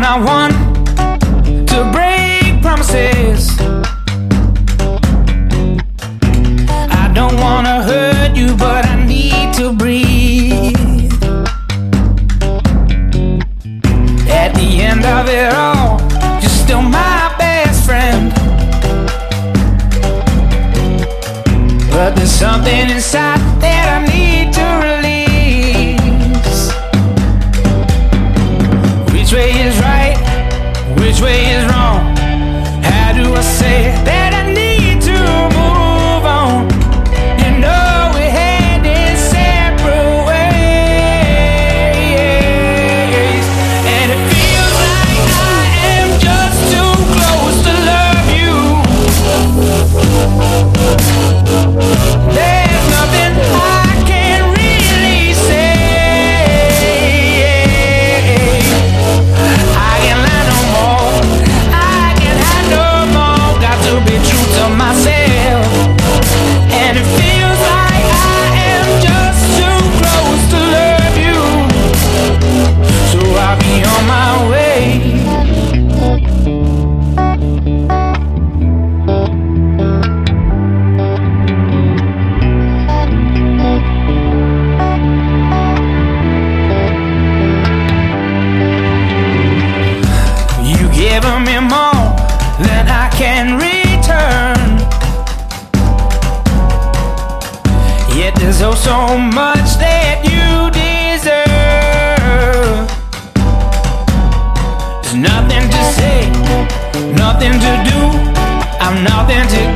not one to break promises. I don't wanna hurt you, but I need to breathe. At the end of it all, you're still my best friend. But there's something inside that I need to release. Which way is right? Which way is wrong? How do I say that I need to move on? You know we're heading separate ways, and it feels like I am just too close to love you. There's nothing I can really say. I can't lie no more. I can't hide no more. Got to be true to myself. And it feels like I am just too close to love you. So I'll be on my way. Giving me more than I can return. Yet there's oh so much that you deserve. There's nothing to say, nothing to do. I'm nothing to